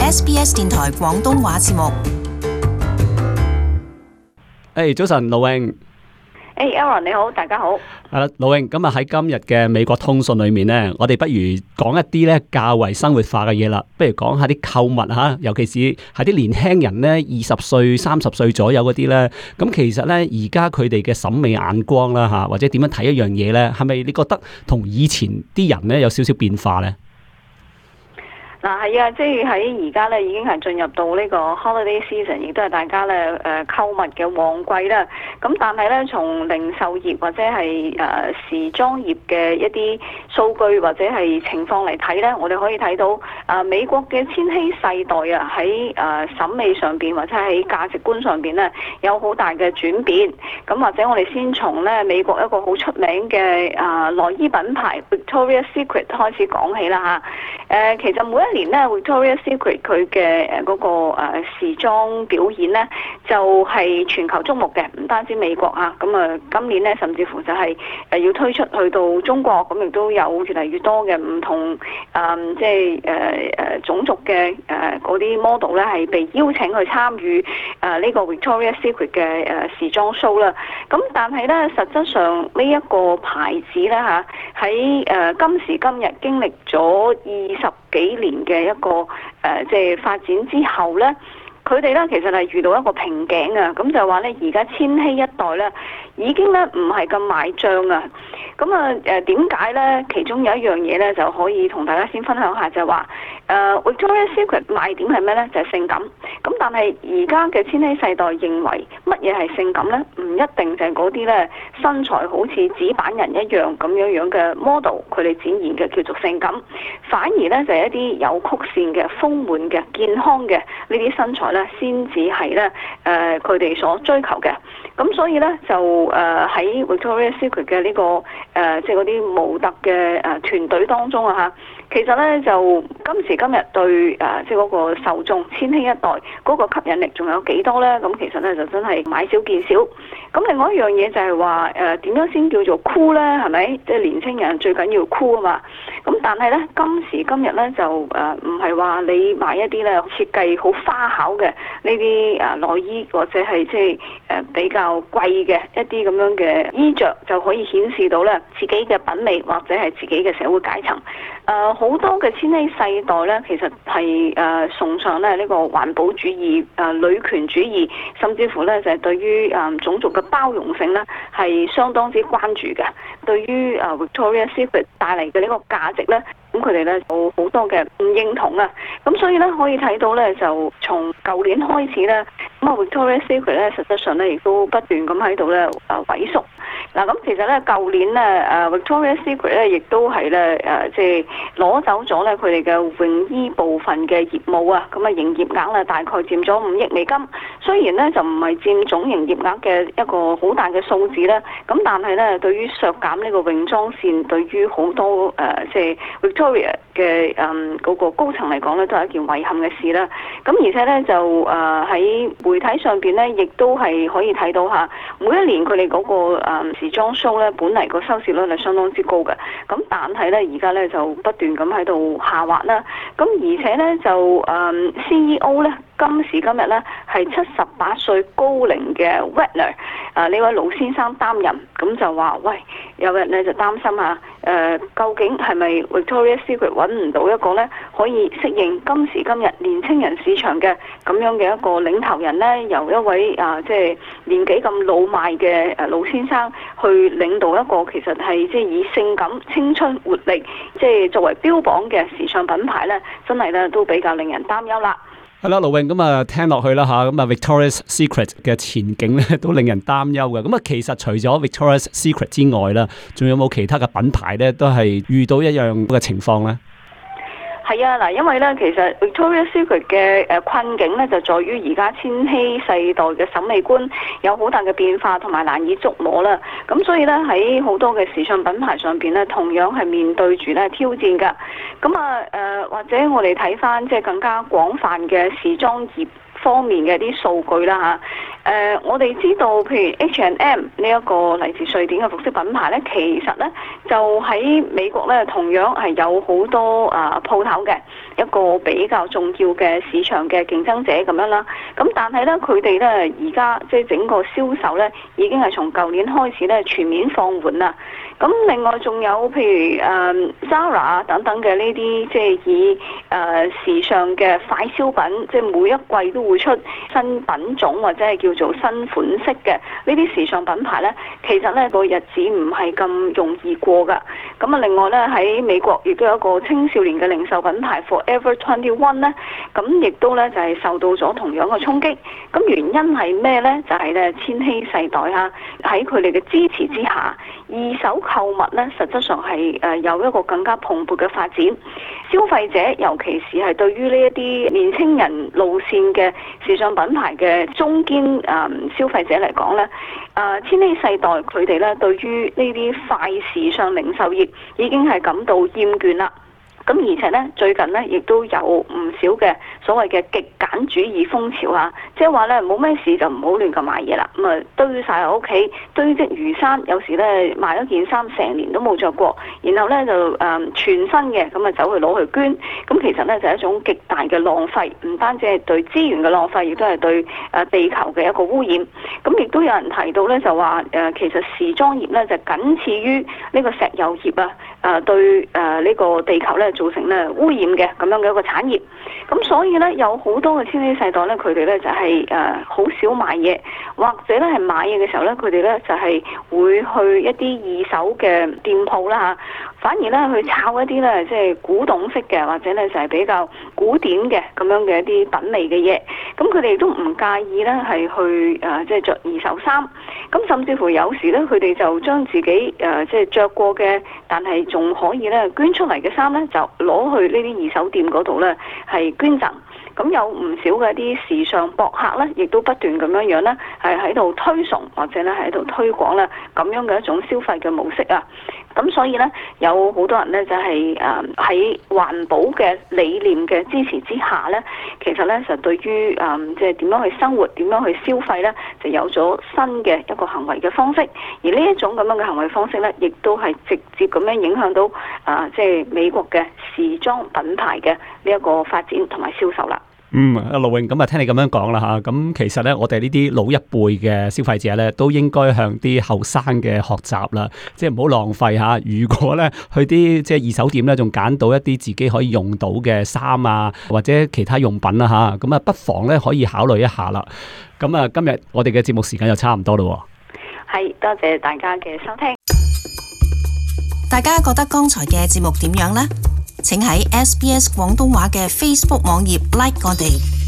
SBS 電台廣東話節目。 早晨，盧穎。 Aaron 你好，大家好。 係啦，盧穎，今日喺今日嘅美國通訊裏面咧，我哋不如講一啲咧較為生活化嘅嘢啦。不如講下啲購物吓，尤其是係啲年輕人咧，20歲、30歲左右嗰啲咧。咁其實咧，而家佢哋嘅審美眼光啦吓，或者點樣睇一樣嘢咧，係咪你覺得同以前啲人咧有少少變化咧？ 嗱係啊，即係喺而家咧已經係進入到呢個 holiday season， 亦都係大家咧購物嘅旺季啦。咁但係咧，從零售業或者係時裝業嘅一啲數據或者係情況嚟睇咧，我哋可以睇到美國嘅千禧世代啊喺審美上邊或者喺價值觀上邊咧有好大嘅轉變。咁或者我哋先從咧美國一個好出名嘅內衣品牌 Victoria's Secret 開始講起啦嚇。其實每一年咧 Victoria's Secret 佢嘅嗰個時裝表演咧就係全球矚目嘅，唔單止美國啊，咁今年咧甚至乎就係要推出去到中國，咁亦都有越嚟越多嘅唔同即係種族嘅嗰啲 model 咧係被邀請去參與呢個 Victoria's Secret 嘅時裝 show 啦。咁但係咧實質上呢一個牌子咧嚇喺今時今日經歷咗20幾年嘅一個即係發展之後咧，佢哋咧其實係遇到一個瓶頸啊！咁就話咧，而家千禧一代咧已經咧唔係咁買帳啊！咁點解咧？其中有一樣嘢咧就可以同大家先分享下，就係話Victoria's Secret 賣點係咩咧？就係性感。咁但係而家嘅千禧世代認為乜嘢係性感咧？唔一定就係嗰啲咧身材好似紙板人一樣咁樣嘅 model， 佢哋展現嘅叫做性感。反而咧就係一啲有曲線嘅、豐滿嘅、健康嘅呢啲身材咧，先至係咧佢哋所追求嘅。咁所以咧就喺 Victoria's Secret 嘅呢個即係嗰啲模特嘅團隊當中啊嚇，其實咧就今時今日對即係嗰個受眾千禧一代嗰個吸引力仲有幾多咧？咁其實咧就真係買少見少。咁另外一樣嘢就係話點樣先叫做 cool 咧？係咪？即係年青人最緊要 cool 啊嘛。咁但係咧今時今日咧就唔係話你買一啲咧設計好花巧嘅呢啲內衣或者係即係比較貴嘅一啲咁樣嘅衣着就可以顯示到咧自己嘅品味或者係自己嘅社會階層。好多嘅千禧世代咧，其實係崇尚咧呢個環保主義、女權主義，甚至乎咧就係對於種族嘅包容性咧係相當之關注嘅。對於Victoria's Secret 帶嚟嘅呢個價值咧，咁佢哋咧有好多嘅唔認同啊。咁所以咧可以睇到咧，就從舊年開始咧，咁Victoria's Secret 咧實質上咧亦都不斷咁喺度咧萎縮。嗱咁其實咧舊年咧Victoria's Secret 咧亦都係咧即係攞走咗咧佢哋嘅泳衣部分嘅業務啊，咁營業額咧大概佔咗5億美金。雖然咧就唔係佔總營業額嘅一個好大嘅數字咧，咁但係咧對於削減呢個泳裝線，對於好多即係 Victoria 嘅嗰個高層嚟講咧，都係一件遺憾嘅事啦。咁而且咧就喺媒體上邊咧，亦都係可以睇到下每一年佢哋嗰個時裝 show 咧，本嚟個收視率係相當之高嘅。咁但係咧而家咧就不斷咁喺度下滑啦。咁而且咧就CEO 咧今時今日咧係78歲高齡嘅 Wagner 呢位老先生擔任，咁就話喂，有人咧就擔心下究竟係咪 Victoria's Secret 揾唔到一個咧可以適應今時今日年青人市場嘅咁樣嘅一個領頭人咧，由一位即係年紀咁老邁嘅老先生去領導一個其實係即係以性感、青春、活力即係作為標榜嘅時尚品牌咧，真係咧都比較令人擔憂啦。 係啦，盧穎，咁聽落去啦吓，咁Victoria's Secret 嘅前景咧都令人擔憂嘅。咁其實除咗 Victoria's Secret 之外啦，仲有冇其他嘅品牌咧都係遇到一樣嘅情況咧？ 係啊，嗱，因為咧，其實 Victoria's Secret 嘅困境咧，就在於而家千禧世代嘅審美觀有好大嘅變化，同埋難以捉摸啦。咁所以咧，喺好多嘅時尚品牌上邊咧，同樣係面對住咧挑戰㗎。咁或者我哋睇翻即係更加廣泛嘅時裝業方面嘅啲數據啦嚇。我哋知道，譬如 H&M 呢一個嚟自瑞典嘅服飾品牌咧，其實咧就喺美國咧同樣係有好多鋪頭嘅一個比較重要嘅市場嘅競爭者咁樣啦。咁但係咧佢哋咧而家即係整個銷售咧已經係從舊年開始咧全面放緩啦。咁另外仲有譬如Zara 等等嘅呢啲即係以時尚嘅快消品，即係每一季都會出新品種或者係叫做新款式嘅呢啲時尚品牌咧，其實咧個日子唔係咁容易過噶。咁啊，另外咧喺美國亦都有一個青少年嘅零售品牌 Forever 21咧，咁亦都咧就係受到咗同樣嘅衝擊。咁原因係咩咧？就係咧千禧世代嚇喺佢哋嘅支持之下，二手購物咧實質上係有一個更加蓬勃嘅發展。消費者尤其是係對於呢一啲年輕人路線嘅時尚品牌嘅中堅消費者嚟講咧，千禧世代佢哋咧對於呢啲快時尚零售業已經係感到厭倦啦。咁而且咧，最近咧亦都有唔少嘅所謂嘅極簡主義風潮啊，即係話咧冇咩事就唔好亂咁買嘢啦，咁啊堆晒喺屋企，堆積如山，有時咧買咗件衫成年都冇着過，然後咧就全新嘅咁啊走去攞去捐，咁其實咧就係一種極大嘅浪費，唔單止係對資源嘅浪費，亦都係對地球嘅一個污染。咁亦都有人提到咧，就話其實時裝業咧就僅次於呢個石油業啊，對呢個地球咧造成咧污染嘅咁樣嘅一個產業。咁所以咧有好多嘅千禧世代咧，佢哋咧就係好少買嘢，或者咧係買嘢嘅時候咧，佢哋咧就係會去一啲二手嘅店鋪啦嚇，反而咧去炒一啲咧即係古董式嘅，或者咧就係比較古典嘅咁樣嘅一啲品味嘅嘢。咁佢哋都唔介意咧係去即係着二手衫。咁甚至乎有時咧，佢哋就將自己即係着過嘅，但係仲可以咧捐出嚟嘅衫咧，就攞去呢啲二手店嗰度咧係捐贈。咁有唔少嘅一啲時尚博客咧，亦都不斷咁樣咧係喺度推崇或者咧喺度推廣咧咁樣嘅一種消費嘅模式啊。咁所以咧有好多人咧就係喺環保嘅理念嘅支持之下咧，其實咧就對於即係點樣去生活、點樣去消費咧，就有咗新嘅一個行為嘅方式。而呢一種咁樣嘅行為方式咧，亦都係直接咁樣影響到即係美國嘅時裝品牌嘅呢一個發展同埋銷售啦。 阿陸永，咁啊聽你咁樣講啦吓，咁其實咧我哋呢啲老一輩嘅消費者咧，都應該向啲後生嘅學習啦，即係唔好浪費吓。如果咧去啲即係二手店咧，仲揀到一啲自己可以用到嘅衫啊，或者其他用品啦吓，咁啊不妨咧可以考慮一下啦。咁啊今日我哋嘅節目時間又差唔多咯。 係，多謝大家嘅收聽。 大家覺得剛才嘅節目點樣呢？請喺SBS 廣東話嘅 Facebook 網頁 like 我哋。